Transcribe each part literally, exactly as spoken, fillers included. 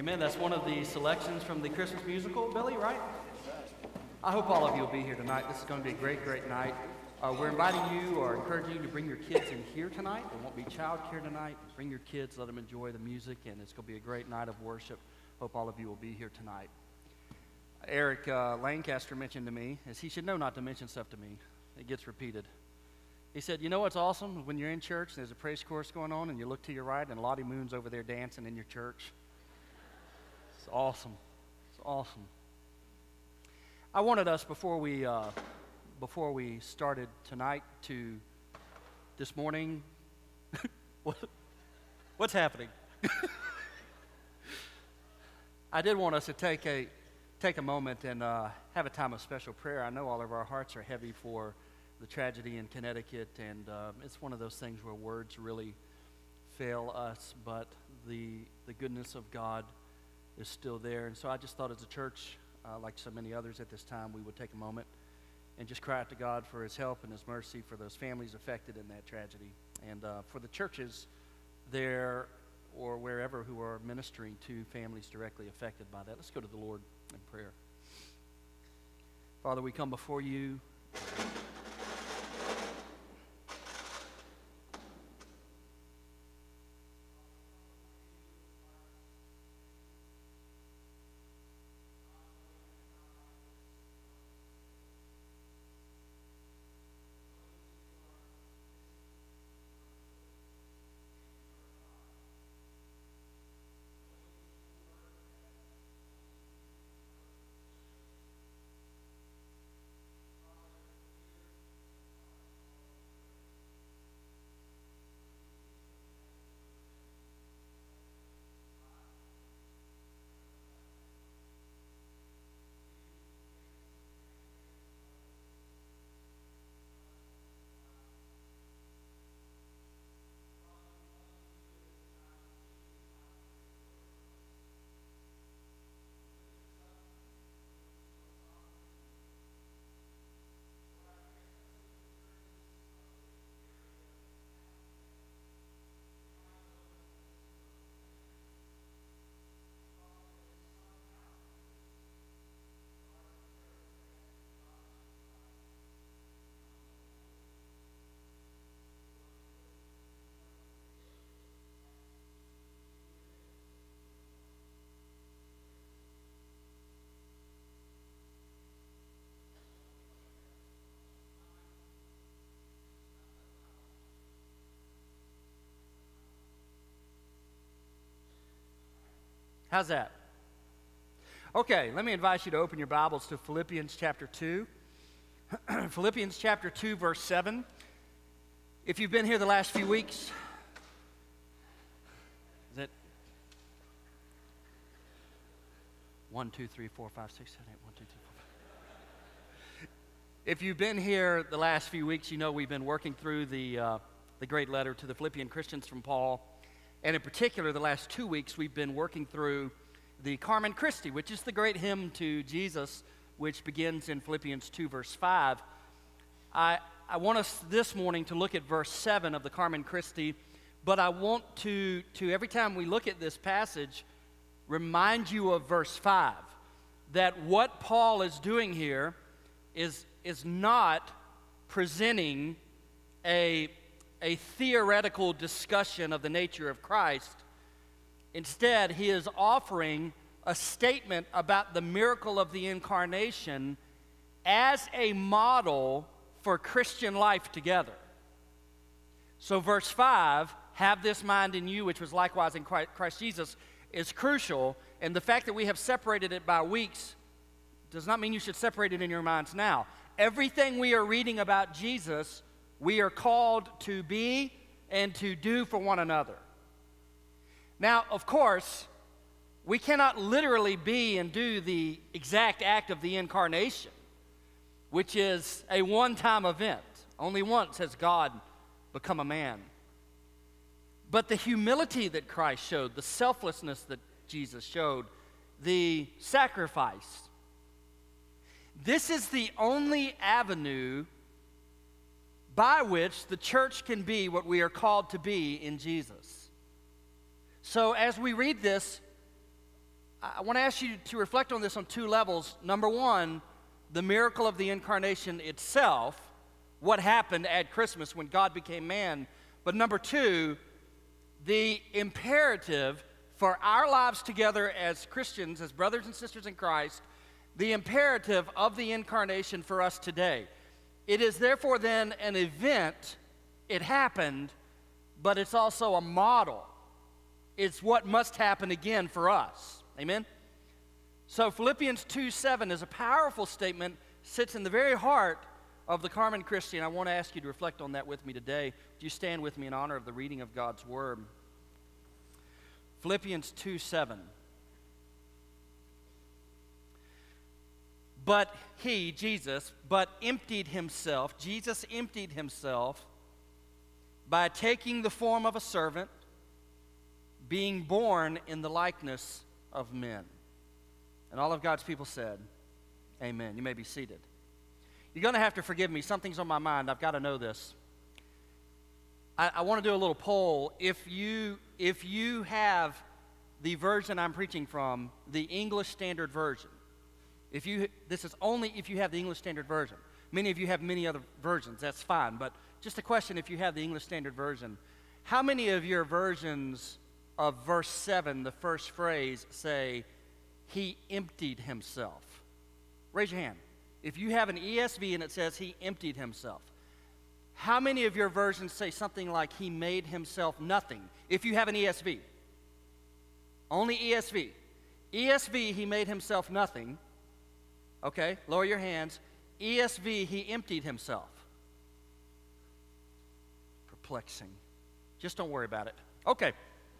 Amen. That's one of the selections from the Christmas musical, Billy, right? I hope all of you will be here tonight. This is going to be a great, great night. Uh, we're inviting you or encouraging you to bring your kids in here tonight. There won't be child care tonight. Bring your kids, let them enjoy the music, and it's going to be a great night of worship. Hope all of you will be here tonight. Eric uh, Lancaster mentioned to me, as he should know not to mention stuff to me. It gets repeated. He said, you know what's awesome? When you're in church, and there's a praise chorus going on, and you look to your right, and Lottie Moon's over there dancing in your church. It's awesome. It's awesome. I wanted us, before we uh, before we started tonight, to this morning, what, what's happening? I did want us to take a take a moment and uh, have a time of special prayer. I know all of our hearts are heavy for the tragedy in Connecticut, and uh, it's one of those things where words really fail us, but the the goodness of God is still there. And so I just thought as a church, uh, like so many others at this time, we would take a moment and just cry out to God for his help and his mercy for those families affected in that tragedy, and uh, for the churches there or wherever who are ministering to families directly affected by that. Let's go to the Lord in prayer. Father, we come before you. How's that? Okay, let me invite you to open your Bibles to Philippians chapter two. Philippians chapter two, verse seven. If you've been here the last few weeks, is it one, two, three, four, five, six, seven, eight, one, two, three, four, five. If you've been here the last few weeks, you know we've been working through the uh, the great letter to the Philippian Christians from Paul. And in particular, the last two weeks, we've been working through the Carmen Christi, which is the great hymn to Jesus, which begins in Philippians two, verse five. I, I want us this morning to look at verse seven of the Carmen Christi, but I want to, to, every time we look at this passage, remind you of verse five, that what Paul is doing here is, is not presenting a a theoretical discussion of the nature of Christ. Instead, he is offering a statement about the miracle of the incarnation as a model for Christian life together. So verse five, have this mind in you, which was likewise in Christ Jesus, is crucial. And the fact that we have separated it by weeks does not mean you should separate it in your minds now. Everything we are reading about Jesus, we are called to be and to do for one another. Now, of course, we cannot literally be and do the exact act of the incarnation, which is a one-time event. Only once has God become a man. But the humility that Christ showed, the selflessness that Jesus showed, the sacrifice, this is the only avenue by which the church can be what we are called to be in Jesus. So as we read this, I want to ask you to reflect on this on two levels. Number one, the miracle of the incarnation itself, what happened at Christmas when God became man. But number two, the imperative for our lives together as Christians, as brothers and sisters in Christ, the imperative of the incarnation for us today. It is therefore then an event, it happened, but it's also a model. It's what must happen again for us. Amen? So Philippians two seven is a powerful statement, sits in the very heart of the Carmen Christian. I want to ask you to reflect on that with me today. Would you stand with me in honor of the reading of God's Word? Philippians two seven. But he, Jesus, but emptied himself, Jesus emptied himself by taking the form of a servant, being born in the likeness of men. And all of God's people said, amen. You may be seated. You're going to have to forgive me. Something's on my mind. I've got to know this. I, I want to do a little poll. If you, if you have the version I'm preaching from, the English Standard Version, if you, this is only if you have the English Standard Version. Many of you have many other versions. That's fine. But just a question, if you have the English Standard Version, how many of your versions of verse seven, the first phrase, say, he emptied himself? Raise your hand. If you have an E S V and it says he emptied himself, how many of your versions say something like he made himself nothing? If you have an E S V. Only E S V. E S V, he made himself nothing. Okay, lower your hands. E S V, he emptied himself. Perplexing. Just don't worry about it. Okay.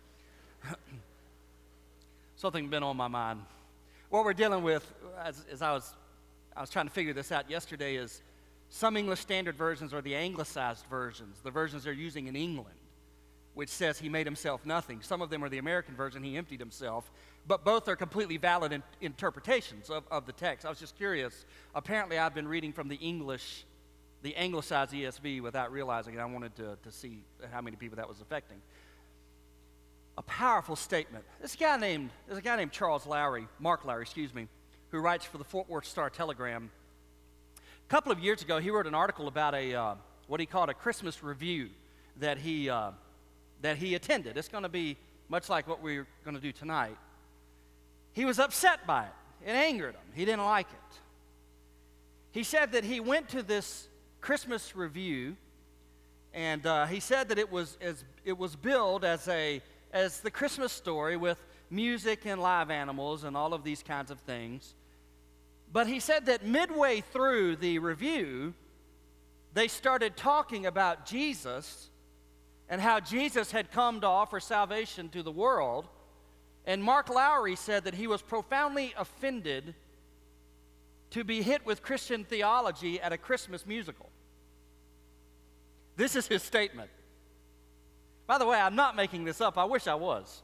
Something been on my mind. What we're dealing with, as, as I was I was trying to figure this out yesterday, is some English Standard Versions are the anglicized versions, the versions they're using in England, which says he made himself nothing. Some of them are the American version, he emptied himself. But both are completely valid in, interpretations of, of the text. I was just curious. Apparently, I've been reading from the English, the anglicized E S V without realizing it. I wanted to, to see how many people that was affecting. A powerful statement. This guy named, there's a guy named Charles Lowry, Mark Lowry, excuse me, who writes for the Fort Worth Star-Telegram. A couple of years ago, he wrote an article about a uh, what he called a Christmas review that he uh, that he attended. It's going to be much like what we're going to do tonight. He was upset by it. It angered him. He didn't like it. He said that he went to this Christmas review, and uh, he said that it was as it was billed as a as the Christmas story with music and live animals and all of these kinds of things. But he said that midway through the review, they started talking about Jesus and how Jesus had come to offer salvation to the world. And Mark Lowry said that he was profoundly offended to be hit with Christian theology at a Christmas musical. This is his statement. By the way, I'm not making this up. I wish I was.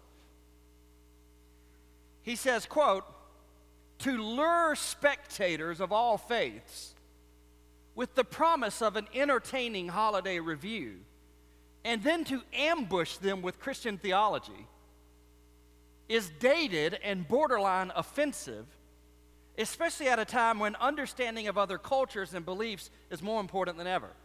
He says, quote, to lure spectators of all faiths with the promise of an entertaining holiday review, and then to ambush them with Christian theology, is dated and borderline offensive, especially at a time when understanding of other cultures and beliefs is more important than ever.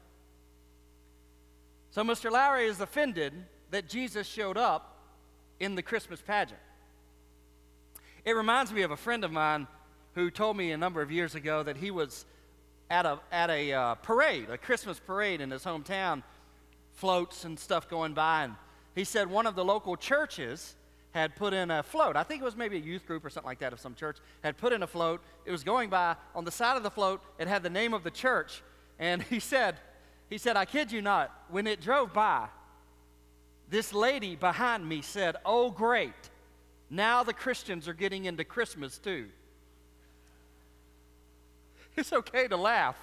So Mister Lowry is offended that Jesus showed up in the Christmas pageant. It reminds me of a friend of mine who told me a number of years ago that he was at a, at a uh, parade, a Christmas parade in his hometown, floats and stuff going by, and he said one of the local churches had put in a float. I think it was maybe a youth group or something like that of some church, had put in a float. It was going by. On the side of the float, it had the name of the church, and he said, he said, I kid you not, when it drove by, this lady behind me said, oh, great. Now the Christians are getting into Christmas too. It's okay to laugh.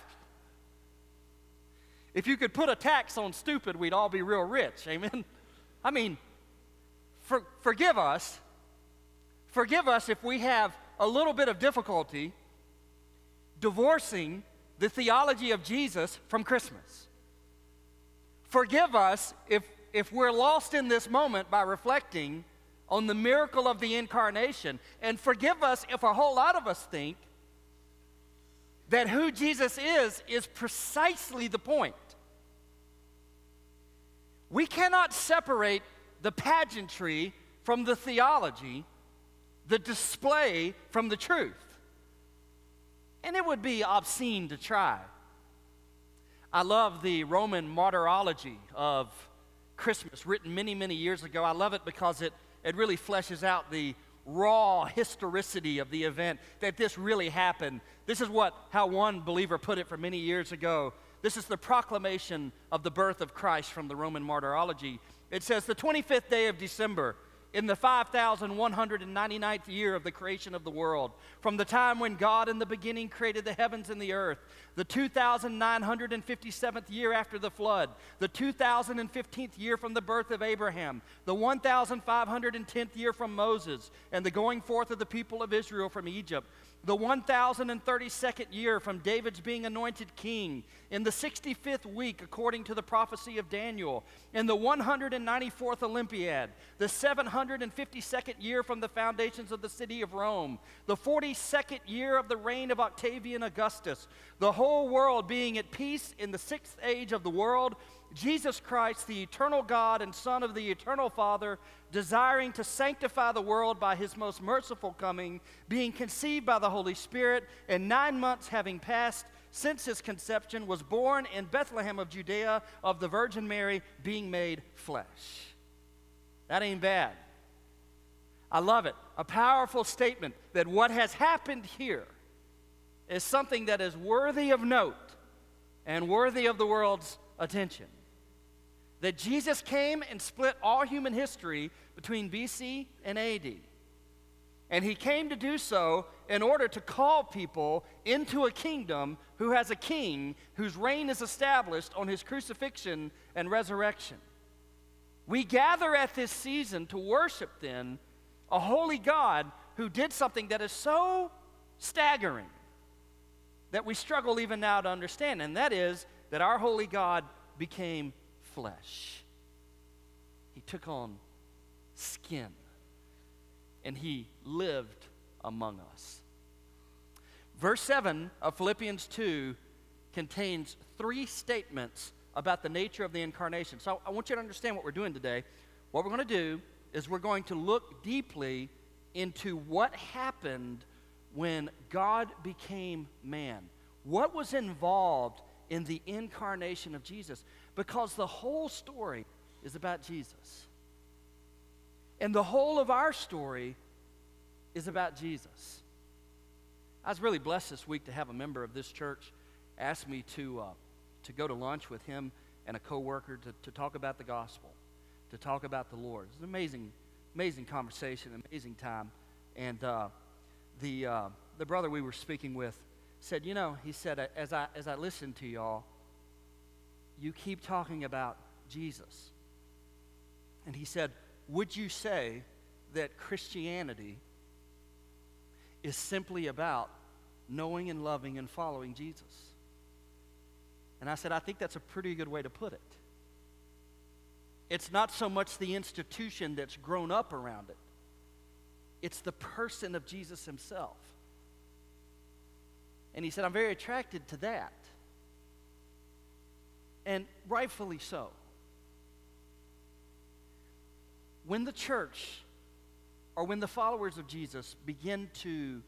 If you could put a tax on stupid, we'd all be real rich. Amen? I mean, for, forgive us. Forgive us if we have a little bit of difficulty divorcing the theology of Jesus from Christmas. Forgive us if, if we're lost in this moment by reflecting on the miracle of the incarnation. And forgive us if a whole lot of us think that who Jesus is is precisely the point. We cannot separate the pageantry from the theology, the display from the truth. And it would be obscene to try. I love the Roman martyrology of Christmas, written many, many years ago. I love it because it, it really fleshes out the raw historicity of the event, that this really happened. This is what how one believer put it for many years ago. This is the proclamation of the birth of Christ from the Roman martyrology. It says, the twenty-fifth day of December, in the five thousand one hundred ninety-ninth year of the creation of the world, from the time when God in the beginning created the heavens and the earth, the two thousand nine hundred fifty-seventh year after the flood, the two thousand fifteenth year from the birth of Abraham, the one thousand five hundred tenth year from Moses, and the going forth of the people of Israel from Egypt, the one thousand thirty-second year from David's being anointed king, in the sixty-fifth week according to the prophecy of Daniel, in the one hundred ninety-fourth Olympiad, the seven hundred fifty-second year from the foundations of the city of Rome, the forty-second year of the reign of Octavian Augustus, the whole world being at peace in the sixth age of the world, Jesus Christ, the eternal God and Son of the eternal Father, desiring to sanctify the world by his most merciful coming, being conceived by the Holy Spirit, and nine months having passed since his conception, was born in Bethlehem of Judea of the Virgin Mary, being made flesh. That ain't bad. I love it. A powerful statement that what has happened here is something that is worthy of note and worthy of the world's attention. That Jesus came and split all human history between B C and A D. And he came to do so in order to call people into a kingdom who has a king whose reign is established on his crucifixion and resurrection. We gather at this season to worship then a holy God who did something that is so staggering that we struggle even now to understand, and that is that our holy God became flesh. He took on skin, and he lived among us. Verse seven of Philippians two contains three statements about the nature of the incarnation. So I want you to understand what we're doing today. What we're going to do is we're going to look deeply into what happened when God became man. What was involved in the incarnation of Jesus? Because the whole story is about Jesus. And the whole of our story is about Jesus. I was really blessed this week to have a member of this church ask me to, uh, to go to lunch with him and a coworker to, to talk about the gospel, to talk about the Lord. It was an amazing, amazing conversation, amazing time. And uh, the, uh, the brother we were speaking with said, you know, he said, as I, as I listen to y'all, you keep talking about Jesus. And he said, would you say that Christianity is simply about knowing and loving and following Jesus? And I said, I think that's a pretty good way to put it. It's not so much the institution that's grown up around it. It's the person of Jesus himself. And he said, I'm very attracted to that. And rightfully so. When the church, or when the followers of Jesus begin to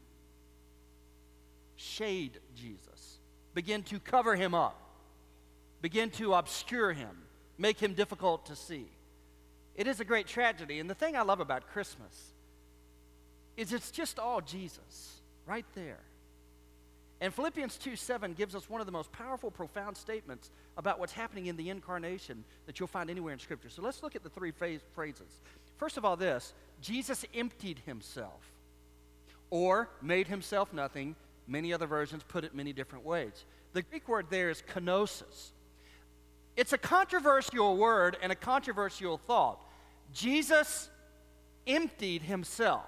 shade Jesus, begin to cover him up, begin to obscure him, make him difficult to see, it is a great tragedy. And the thing I love about Christmas is it's just all Jesus right there. And Philippians two seven gives us one of the most powerful, profound statements about what's happening in the incarnation that you'll find anywhere in Scripture. So let's look at the three phrases. First of all, this: Jesus emptied himself, or made himself nothing. Many other versions put it many different ways. The Greek word there is kenosis. It's a controversial word and a controversial thought. Jesus emptied himself.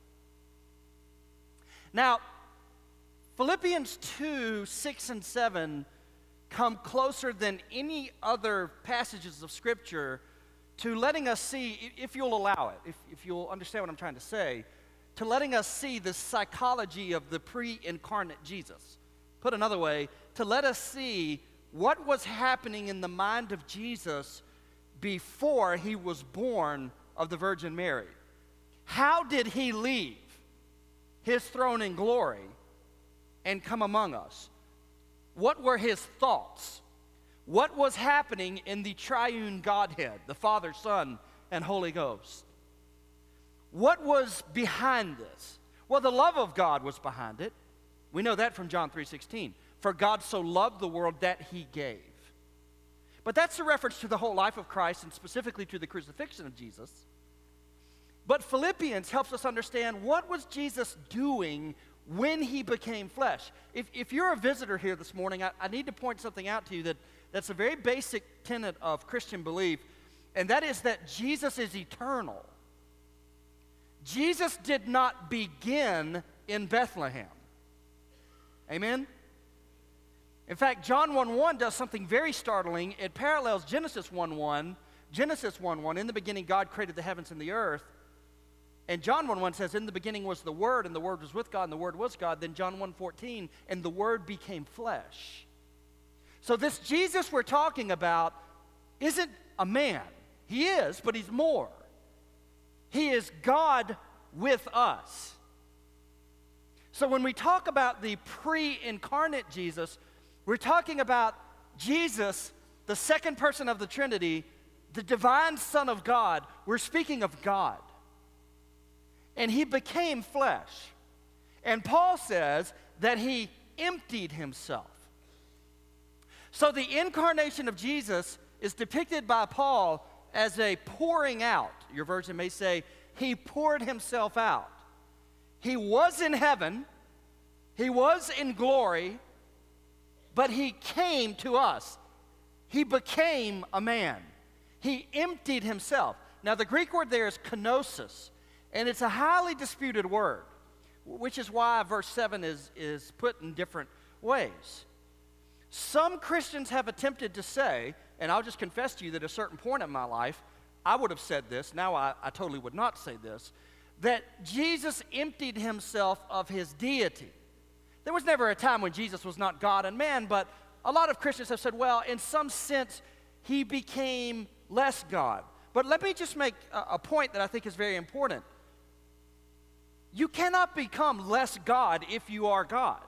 Now, Philippians two, six, and seven come closer than any other passages of Scripture to letting us see, if you'll allow it, if, if you'll understand what I'm trying to say, to letting us see the psychology of the pre-incarnate Jesus. Put another way, to let us see what was happening in the mind of Jesus before he was born of the Virgin Mary. How did he leave his throne in glory and come among us? What were his thoughts? What was happening in the triune Godhead, the Father, Son, and Holy Ghost? What was behind this? Well, the love of God was behind it. We know that from John three sixteen. For God so loved the world that he gave. But that's a reference to the whole life of Christ and specifically to the crucifixion of Jesus. But Philippians helps us understand what was Jesus doing when he became flesh. If, if you're a visitor here this morning, I, I need to point something out to you that, that's a very basic tenet of Christian belief, and that is that Jesus is eternal. Jesus did not begin in Bethlehem. Amen? In fact, John one one does something very startling. It parallels Genesis one one. Genesis one one, in the beginning God created the heavens and the earth. And John one one says, in the beginning was the Word, and the Word was with God, and the Word was God. Then John one fourteen, and the Word became flesh. So this Jesus we're talking about isn't a man. He is, but he's more. He is God with us. So when we talk about the pre-incarnate Jesus, we're talking about Jesus, the second person of the Trinity, the divine Son of God. We're speaking of God. And he became flesh. And Paul says that he emptied himself. So the incarnation of Jesus is depicted by Paul as a pouring out. Your version may say, he poured himself out. He was in heaven, he was in glory, but he came to us. He became a man. He emptied himself. Now the Greek word there is kenosis, and it's a highly disputed word, which is why verse seven is, is put in different ways. Some Christians have attempted to say, and I'll just confess to you that at a certain point in my life, I would have said this, now I, I totally would not say this, that Jesus emptied himself of his deity. There was never a time when Jesus was not God and man, but a lot of Christians have said, well, in some sense, he became less God. But let me just make a, a point that I think is very important. You cannot become less God if you are God.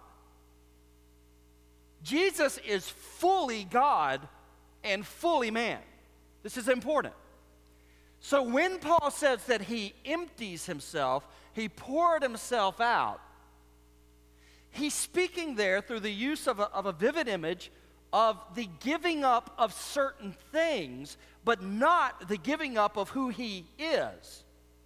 Jesus is fully God and fully man. This is important. So when Paul says that he empties himself, he poured himself out, he's speaking there through the use of a, of a vivid image of the giving up of certain things, but not the giving up of who he is.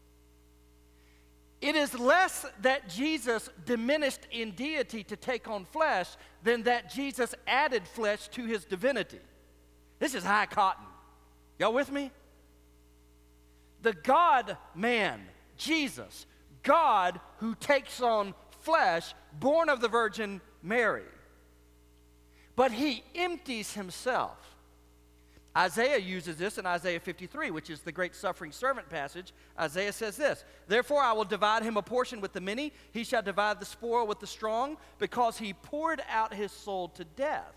It is less that Jesus diminished in deity to take on flesh than that Jesus added flesh to his divinity. This is high cotton. Y'all with me? The God-man, Jesus, God who takes on flesh, born of the Virgin Mary. But he empties himself. Isaiah uses this in Isaiah fifty-three, which is the great suffering servant passage. Isaiah says this, therefore I will divide him a portion with the many, he shall divide the spoil with the strong, because he poured out his soul to death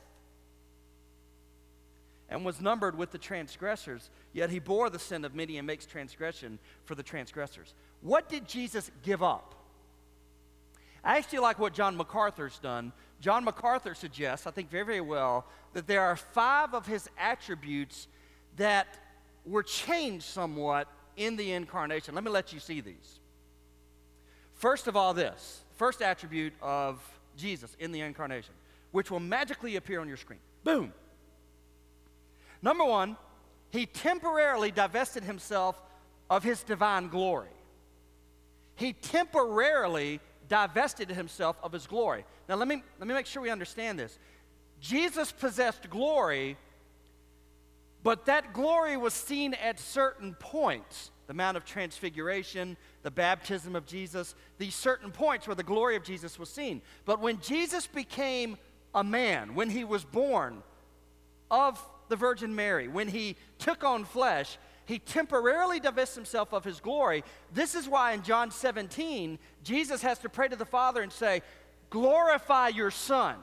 and was numbered with the transgressors, yet he bore the sin of many and makes transgression for the transgressors. What did Jesus give up? I actually like what John MacArthur's done. John MacArthur suggests, I think very, very well, that there are five of his attributes that were changed somewhat in the incarnation. Let me let you see these. First of all, this. First attribute of Jesus in the incarnation, which will magically appear on your screen. Boom. Number one, he temporarily divested himself of his divine glory. He temporarily divested himself of his glory. Now let me, let me make sure we understand this. Jesus possessed glory, but that glory was seen at certain points. The Mount of Transfiguration, the baptism of Jesus, these certain points where the glory of Jesus was seen. But when Jesus became a man, when he was born of the Virgin Mary, when he took on flesh, He temporarily divests himself of his glory. This is why in John seventeen, Jesus has to pray to the Father and say, glorify your Son.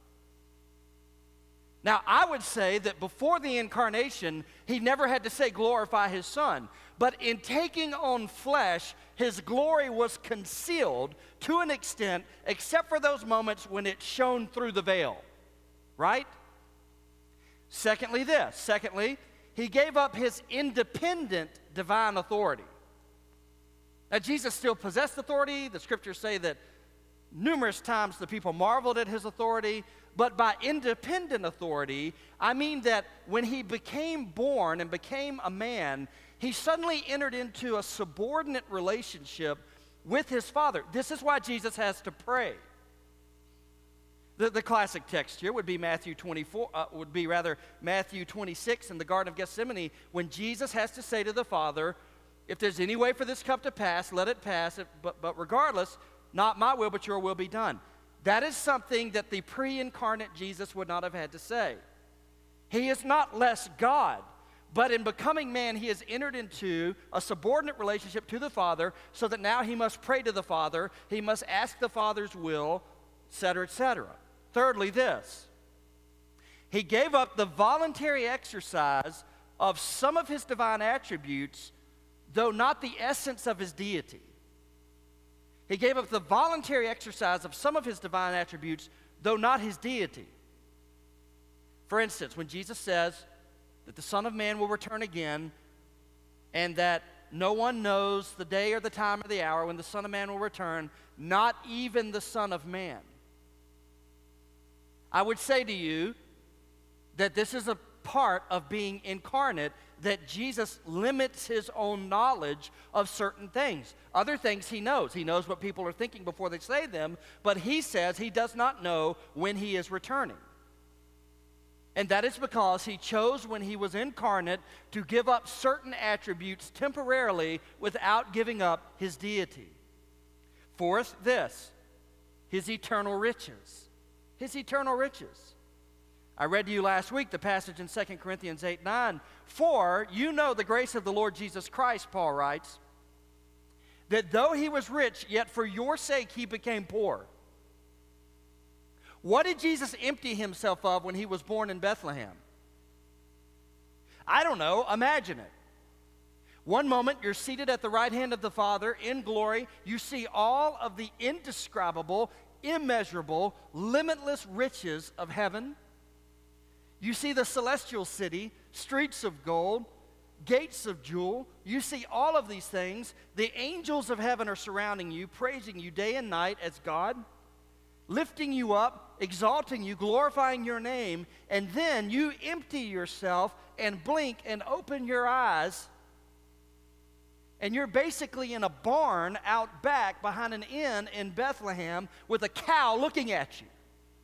Now, I would say that before the incarnation, he never had to say glorify his Son. But in taking on flesh, his glory was concealed to an extent, except for those moments when it shone through the veil. Right? Secondly, this. Secondly, he gave up his independent divine authority. Now, Jesus still possessed authority. The scriptures say that numerous times the people marveled at his authority. But by independent authority, I mean that when he became born and became a man, he suddenly entered into a subordinate relationship with his Father. This is why Jesus has to pray. The, the classic text here would be Matthew twenty-four, uh, would be rather Matthew twenty-six in the Garden of Gethsemane, when Jesus has to say to the Father, if there's any way for this cup to pass, let it pass, but, but regardless, not my will, but your will be done. That is something that the pre-incarnate Jesus would not have had to say. He is not less God, but in becoming man, he has entered into a subordinate relationship to the Father, so that now he must pray to the Father, he must ask the Father's will, et cetera, et cetera. Thirdly, this. He gave up the voluntary exercise of some of his divine attributes, though not the essence of his deity. He gave up the voluntary exercise of some of his divine attributes, though not his deity. For instance, when Jesus says that the Son of Man will return again, and that no one knows the day or the time or the hour when the Son of Man will return, not even the Son of Man. I would say to you that this is a part of being incarnate, that Jesus limits his own knowledge of certain things. Other things he knows. He knows what people are thinking before they say them, but he says he does not know when he is returning. And that is because he chose when he was incarnate to give up certain attributes temporarily without giving up his deity. Fourth, this, his eternal riches. His eternal riches. I read to you last week the passage in Second Corinthians eight nine. For you know the grace of the Lord Jesus Christ, Paul writes, that though he was rich, yet for your sake he became poor. What did Jesus empty himself of when he was born in Bethlehem? I don't know. Imagine it. One moment you're seated at the right hand of the Father in glory. You see all of the indescribable, immeasurable, limitless riches of heaven. You see the celestial city, streets of gold, gates of jewel. You see all of these things. The angels of heaven are surrounding you, praising you day and night as God, lifting you up, exalting you, glorifying your name, and then you empty yourself and blink and open your eyes, and you're basically in a barn out back behind an inn in Bethlehem with a cow looking at you.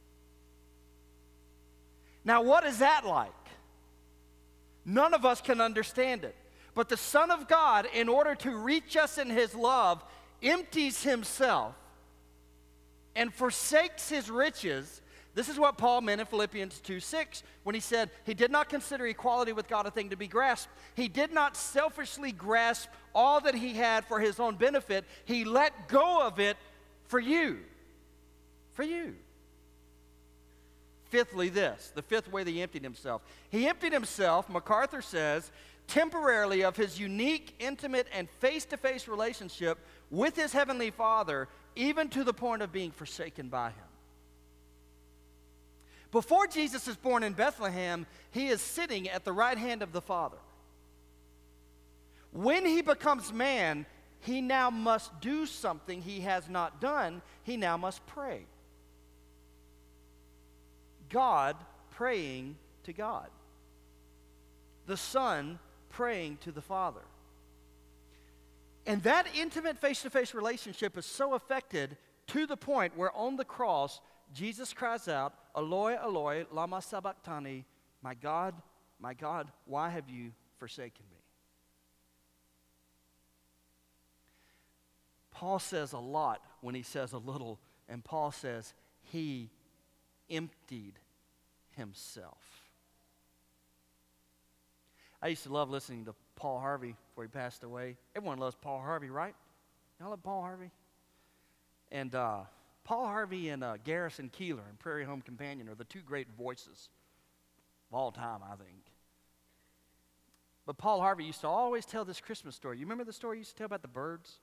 Now, what is that like? None of us can understand it. But the Son of God, in order to reach us in his love, empties himself and forsakes his riches. This is what Paul meant in Philippians two six when he said he did not consider equality with God a thing to be grasped. He did not selfishly grasp all that he had for his own benefit. He let go of it for you. For you. Fifthly, this, the fifth way that he emptied himself. He emptied himself, MacArthur says, temporarily of his unique, intimate, and face-to-face relationship with his heavenly Father, even to the point of being forsaken by him. Before Jesus is born in Bethlehem, he is sitting at the right hand of the Father. When he becomes man, he now must do something he has not done. He now must pray. God praying to God. The Son praying to the Father. And that intimate face-to-face relationship is so affected to the point where on the cross, Jesus cries out, Eloi, Eloi, lama sabachthani, my God, my God, why have you forsaken me? Paul says a lot when he says a little, and Paul says he emptied himself. I used to love listening to Paul Harvey before he passed away. Everyone loves Paul Harvey, right? Y'all love Paul Harvey? And uh, Paul Harvey and uh, Garrison Keillor and Prairie Home Companion are the two great voices of all time, I think. But Paul Harvey used to always tell this Christmas story. You remember the story he used to tell about the birds?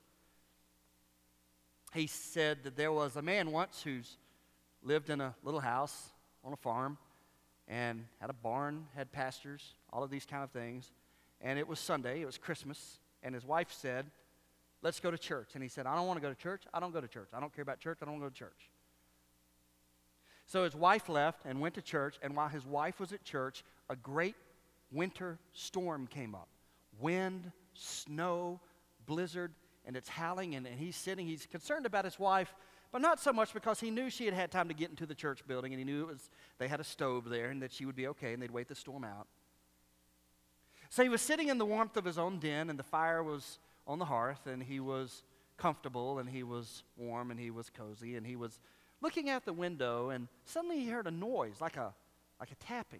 He said that there was a man once who's lived in a little house on a farm and had a barn, had pastures, all of these kind of things. And it was Sunday, it was Christmas, and his wife said, let's go to church. And he said, I don't want to go to church. I don't go to church. I don't care about church. I don't want to go to church. So his wife left and went to church, and while his wife was at church, a great winter storm came up. Wind, snow, blizzard, and it's howling, and, and he's sitting. He's concerned about his wife, but not so much because he knew she had had time to get into the church building, and he knew it was they had a stove there and that she would be okay, and they'd wait the storm out. So he was sitting in the warmth of his own den, and the fire was on the hearth, and he was comfortable, and he was warm, and he was cozy, and he was looking out the window, and suddenly he heard a noise, like a, like a tapping.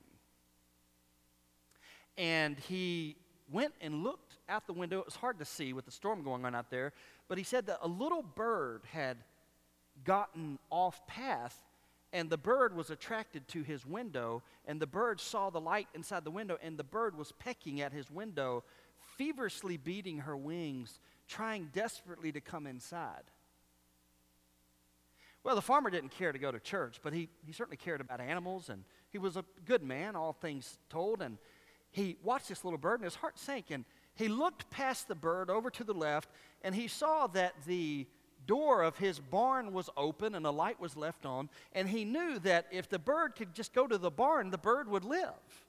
And he went and looked out the window. It was hard to see with the storm going on out there, but he said that a little bird had gotten off path, and the bird was attracted to his window, and the bird saw the light inside the window, and the bird was pecking at his window, feverishly beating her wings, trying desperately to come inside. Well, the farmer didn't care to go to church, but he, he certainly cared about animals, and he was a good man, all things told, and he watched this little bird, and his heart sank, and he looked past the bird over to the left, and he saw that the door of his barn was open and a light was left on, and he knew that if the bird could just go to the barn, the bird would live.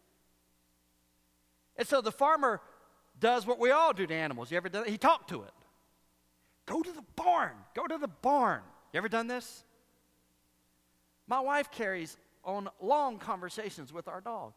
And so the farmer does what we all do to animals. You ever done it? He talked to it. Go to the barn. Go to the barn. You ever done this? My wife carries on long conversations with our dog.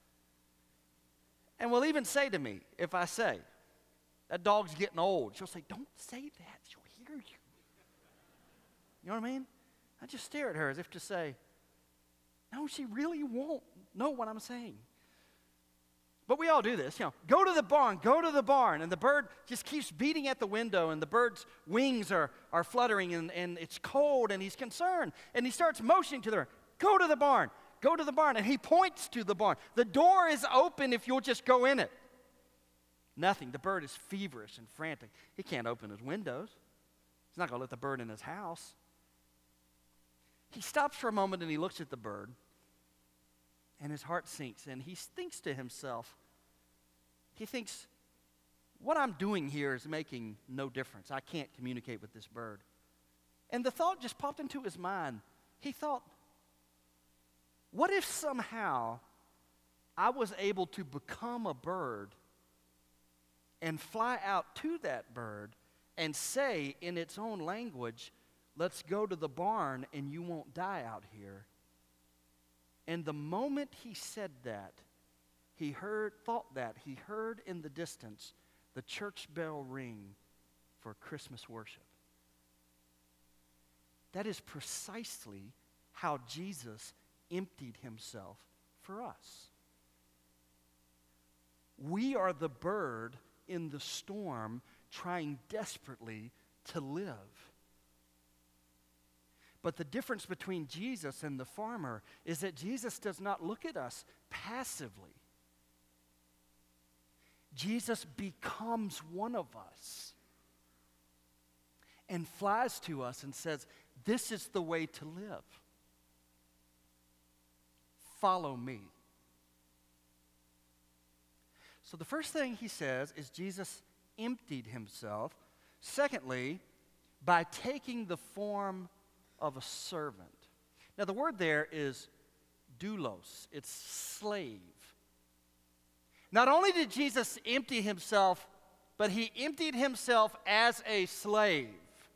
And will even say to me, if I say, that dog's getting old, she'll say, don't say that. She'll hear you. You know what I mean? I just stare at her as if to say, no, she really won't know what I'm saying. But we all do this, you know. Go to the barn, go to the barn. And the bird just keeps beating at the window, and the bird's wings are, are fluttering, and, and it's cold, and he's concerned. And he starts motioning to the bird, go to the barn, go to the barn. And he points to the barn. The door is open if you'll just go in it. Nothing. The bird is feverish and frantic. He can't open his windows. He's not going to let the bird in his house. He stops for a moment and he looks at the bird, and his heart sinks, and he thinks to himself, he thinks, what I'm doing here is making no difference. I can't communicate with this bird. And the thought just popped into his mind. He thought, what if somehow I was able to become a bird and fly out to that bird and say in its own language, let's go to the barn and you won't die out here. And the moment he said that, he heard, thought that, he heard in the distance the church bell ring for Christmas worship. That is precisely how Jesus emptied himself for us. We are the bird in the storm trying desperately to live. But the difference between Jesus and the farmer is that Jesus does not look at us passively. Jesus becomes one of us and flies to us and says, this is the way to live. Follow me. So the first thing he says is Jesus emptied himself. Secondly, by taking the form of a servant. Now the word there is doulos. It's slave. Not only did Jesus empty himself, but he emptied himself as a slave.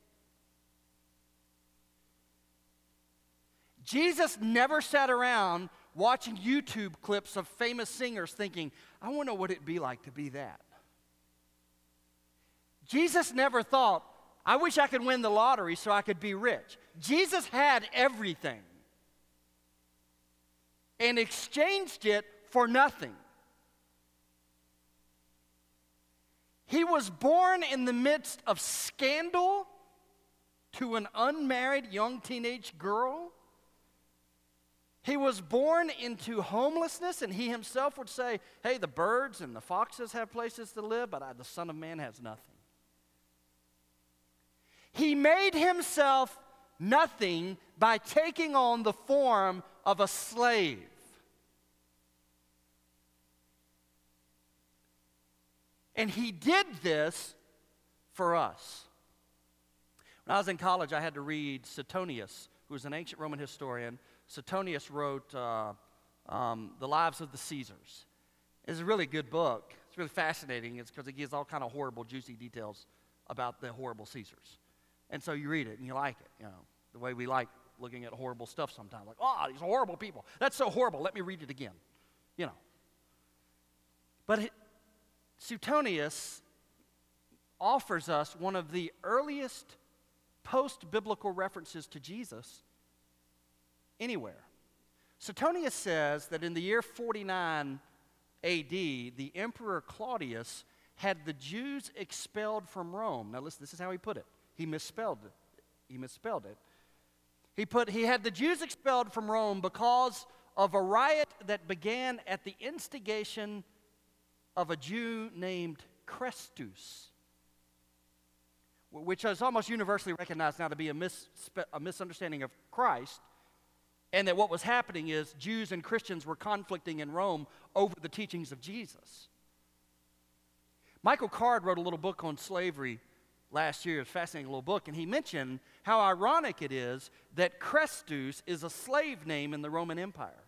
Jesus never sat around watching YouTube clips of famous singers thinking, I want to know what it'd be like to be that. Jesus never thought, I wish I could win the lottery so I could be rich. Jesus had everything and exchanged it for nothing. He was born in the midst of scandal to an unmarried young teenage girl. He was born into homelessness, and he himself would say, hey, the birds and the foxes have places to live, but I, the Son of Man has nothing. He made himself nothing by taking on the form of a slave. And he did this for us. When I was in college, I had to read Suetonius, who was an ancient Roman historian. Suetonius wrote uh, um, The Lives of the Caesars. It's a really good book. It's really fascinating. It's because it gives all kind of horrible, juicy details about the horrible Caesars. And so you read it and you like it, you know, the way we like looking at horrible stuff sometimes. Like, oh, these horrible people. That's so horrible. Let me read it again, you know. But it, Suetonius offers us one of the earliest post-biblical references to Jesus anywhere. Suetonius says that in the year forty-nine A D, the Emperor Claudius had the Jews expelled from Rome. Now listen, this is how he put it. He misspelled it. He misspelled it. He put, he had the Jews expelled from Rome because of a riot that began at the instigation of a Jew named Chrestus, which is almost universally recognized now to be a, mis, a misunderstanding of Christ, and that what was happening is Jews and Christians were conflicting in Rome over the teachings of Jesus. Michael Card wrote a little book on slavery last year. It's a fascinating little book, and he mentioned how ironic it is that Chrestus is a slave name in the Roman Empire.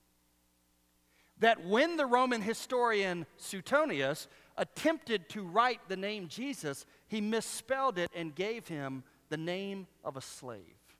That when the Roman historian Suetonius attempted to write the name Jesus, he misspelled it and gave him the name of a slave.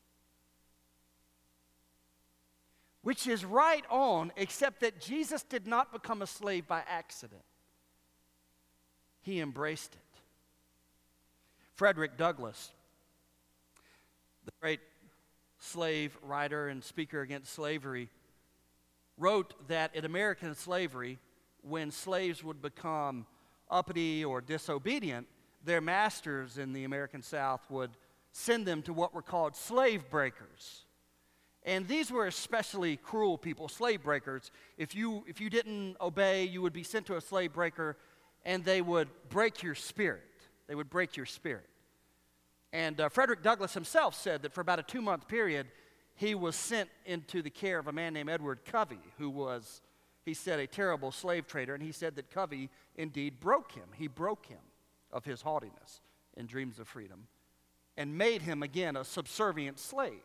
Which is right on, except that Jesus did not become a slave by accident. He embraced it. Frederick Douglass, the great slave writer and speaker against slavery, wrote that in American slavery, when slaves would become uppity or disobedient, their masters in the American South would send them to what were called slave breakers. And these were especially cruel people, slave breakers. If you, if you didn't obey, you would be sent to a slave breaker, and they would break your spirit. They would break your spirit. And uh, Frederick Douglass himself said that for about a two-month period, he was sent into the care of a man named Edward Covey, who was, he said, a terrible slave trader. And he said that Covey indeed broke him. He broke him of his haughtiness and dreams of freedom and made him again a subservient slave.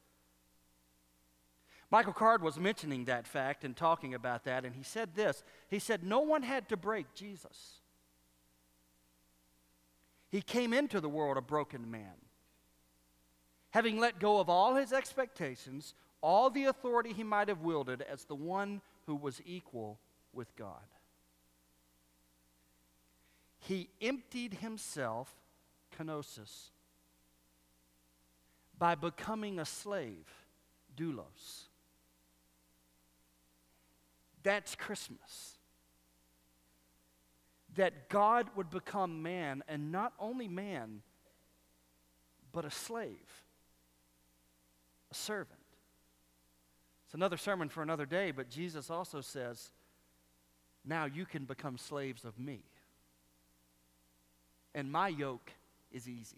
Michael Card was mentioning that fact and talking about that, and he said this. He said, no one had to break Jesus. He came into the world a broken man, having let go of all his expectations, all the authority he might have wielded as the one who was equal with God. He emptied himself, kenosis, by becoming a slave, doulos. That's Christmas. That God would become man, and not only man, but a slave, a servant. It's another sermon for another day, but Jesus also says, now you can become slaves of me. And my yoke is easy.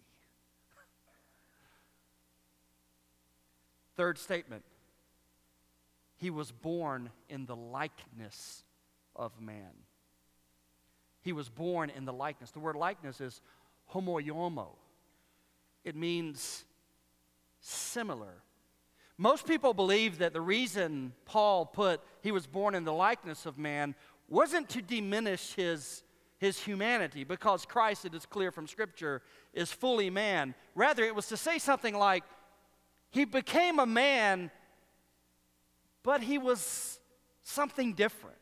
Third statement. He was born in the likeness of man. He was born in the likeness. The word likeness is homoiomos. It means similar. Most people believe that the reason Paul put he was born in the likeness of man wasn't to diminish his, his humanity, because Christ, it is clear from Scripture, is fully man. Rather, it was to say something like, he became a man, but he was something different.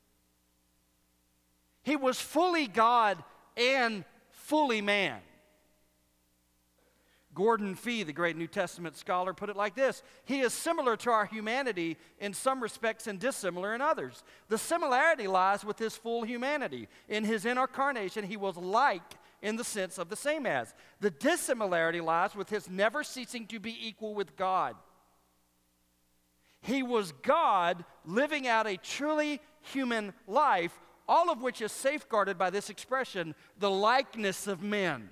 He was fully God and fully man. Gordon Fee, the great New Testament scholar, put it like this: He is similar to our humanity in some respects and dissimilar in others. The similarity lies with his full humanity. In his incarnation, he was like in the sense of the same as. The dissimilarity lies with his never ceasing to be equal with God. He was God living out a truly human life, all of which is safeguarded by this expression, the likeness of men.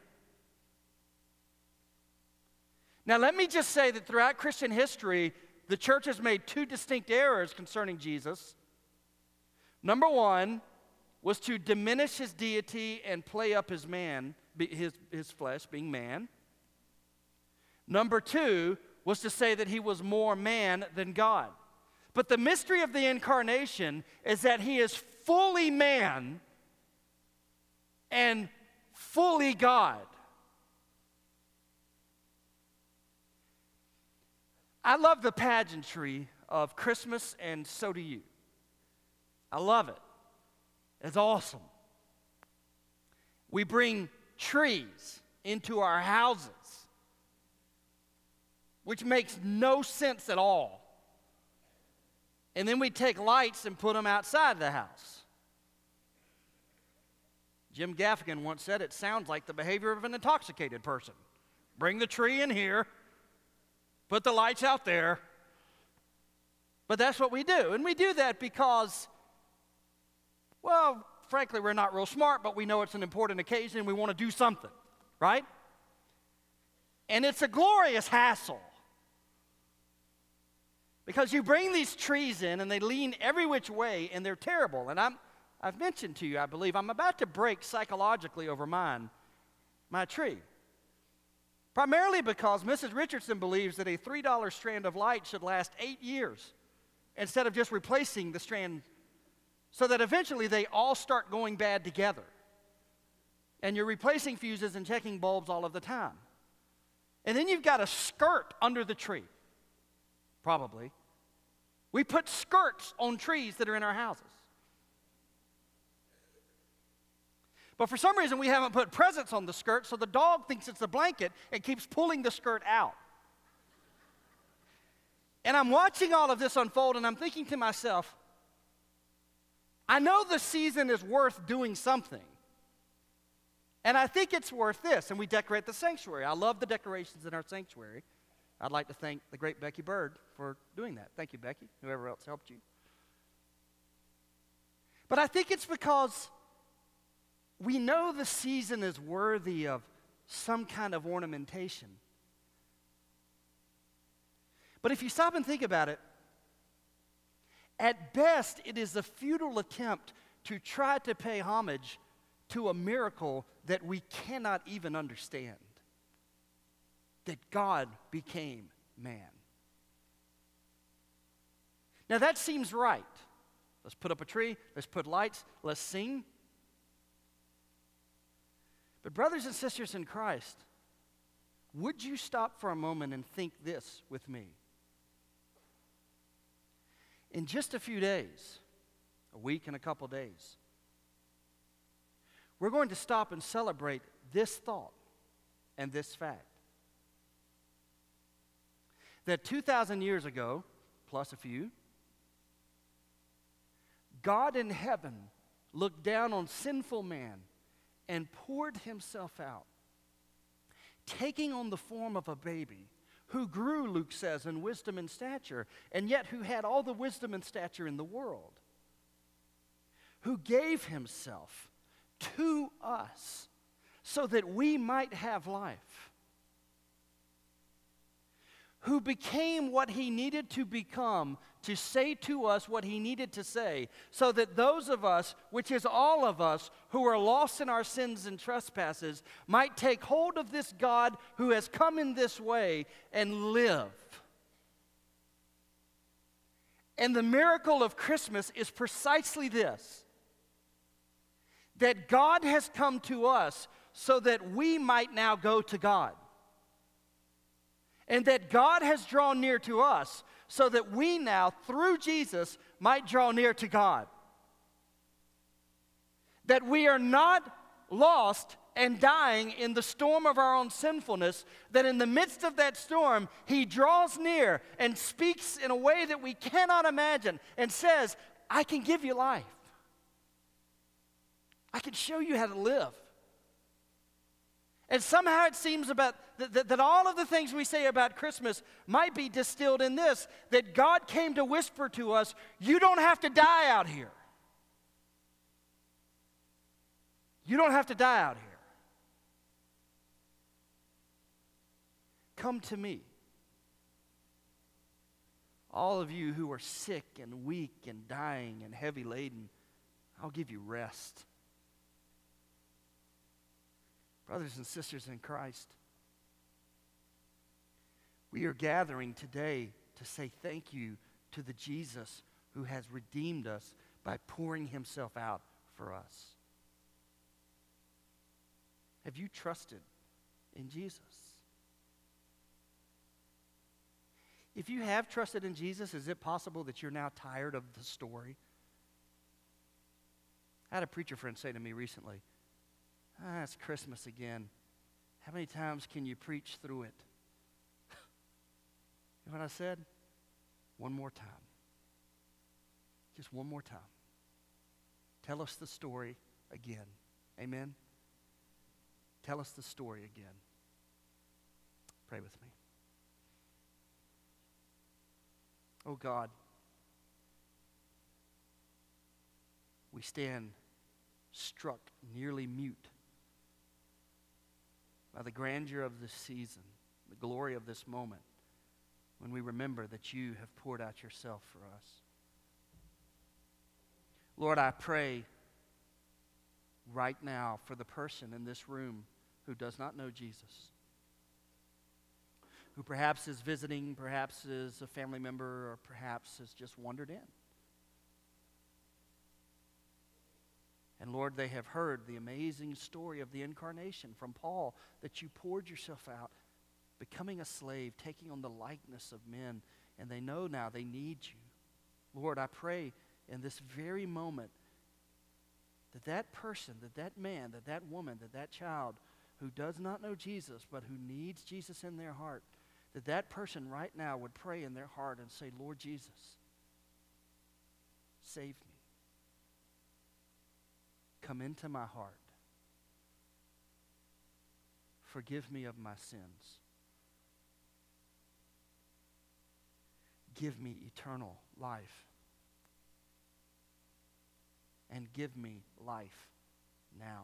Now, let me just say that throughout Christian history, the church has made two distinct errors concerning Jesus. Number one was to diminish his deity and play up his man, his, his flesh, being man. Number two was to say that he was more man than God. But the mystery of the incarnation is that he is fully man and fully God. I love the pageantry of Christmas, and so do you. I love it. It's awesome. We bring trees into our houses, which makes no sense at all. And then we take lights and put them outside the house. Jim Gaffigan once said it sounds like the behavior of an intoxicated person. Bring the tree in here, put the lights out there. But that's what we do. And we do that because, well, frankly, we're not real smart, but we know it's an important occasion and we want to do something, right? And it's a glorious hassle. Because you bring these trees in and they lean every which way and they're terrible. And I'm, I've mentioned to you, I believe, I'm about to break psychologically over mine, my tree. Primarily because Missus Richardson believes that a three dollar strand of light should last eight years instead of just replacing the strand, so that eventually they all start going bad together. And you're replacing fuses and checking bulbs all of the time. And then you've got a skirt under the tree, probably. We put skirts on trees that are in our houses. But for some reason, we haven't put presents on the skirt, so the dog thinks it's a blanket and keeps pulling the skirt out. And I'm watching all of this unfold, and I'm thinking to myself, I know the season is worth doing something. And I think it's worth this. And we decorate the sanctuary. I love the decorations in our sanctuary. I'd like to thank the great Becky Bird for doing that. Thank you, Becky, whoever else helped you. But I think it's because we know the season is worthy of some kind of ornamentation. But if you stop and think about it, at best, it is a futile attempt to try to pay homage to a miracle that we cannot even understand. That God became man. Now that seems right. Let's put up a tree, let's put lights, let's sing. But brothers and sisters in Christ, would you stop for a moment and think this with me? In just a few days, a week and a couple days, we're going to stop and celebrate this thought and this fact. That two thousand years ago, plus a few, God in heaven looked down on sinful man and poured himself out, taking on the form of a baby who grew, Luke says, in wisdom and stature, and yet who had all the wisdom and stature in the world, who gave himself to us so that we might have life, who became what he needed to become to say to us what he needed to say, so that those of us, which is all of us, who are lost in our sins and trespasses, might take hold of this God who has come in this way and live. And the miracle of Christmas is precisely this: that God has come to us so that we might now go to God. And that God has drawn near to us so that we now, through Jesus, might draw near to God. That we are not lost and dying in the storm of our own sinfulness, that in the midst of that storm, he draws near and speaks in a way that we cannot imagine and says, I can give you life. I can show you how to live. And somehow it seems about that, that, that all of the things we say about Christmas might be distilled in this, that God came to whisper to us, you don't have to die out here. You don't have to die out here. Come to me. All of you who are sick and weak and dying and heavy laden, I'll give you rest. Brothers and sisters in Christ, we are gathering today to say thank you to the Jesus who has redeemed us by pouring himself out for us. Have you trusted in Jesus? If you have trusted in Jesus, is it possible that you're now tired of the story? I had a preacher friend say to me recently, ah, it's Christmas again. How many times can you preach through it? You know what I said? One more time. Just one more time. Tell us the story again. Amen? Tell us the story again. Pray with me. Oh God, we stand struck, nearly mute by the grandeur of this season, the glory of this moment, when we remember that you have poured out yourself for us. Lord, I pray right now for the person in this room who does not know Jesus, who perhaps is visiting, perhaps is a family member, or perhaps has just wandered in. And Lord, they have heard the amazing story of the incarnation from Paul, that you poured yourself out, becoming a slave, taking on the likeness of men, and they know now they need you. Lord, I pray in this very moment that that person, that that man, that that woman, that that child who does not know Jesus but who needs Jesus in their heart, that that person right now would pray in their heart and say, Lord Jesus, save me. Come into my heart. Forgive me of my sins. Give me eternal life. And give me life now.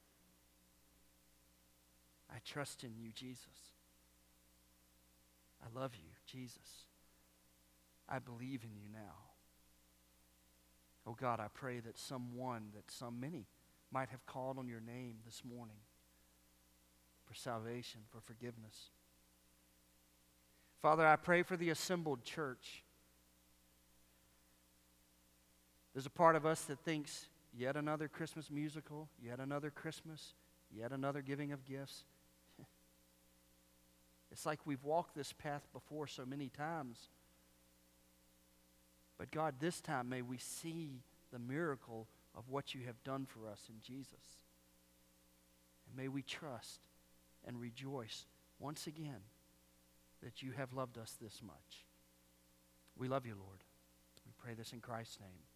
I trust in you, Jesus. I love you, Jesus. I believe in you now. Oh God, I pray that someone, that some many, might have called on your name this morning for salvation, for forgiveness. Father, I pray for the assembled church. There's a part of us that thinks, yet another Christmas musical, yet another Christmas, yet another giving of gifts. It's like we've walked this path before so many times. But God, this time may we see the miracle of what you have done for us in Jesus. And may we trust and rejoice once again that you have loved us this much. We love you, Lord. We pray this in Christ's name.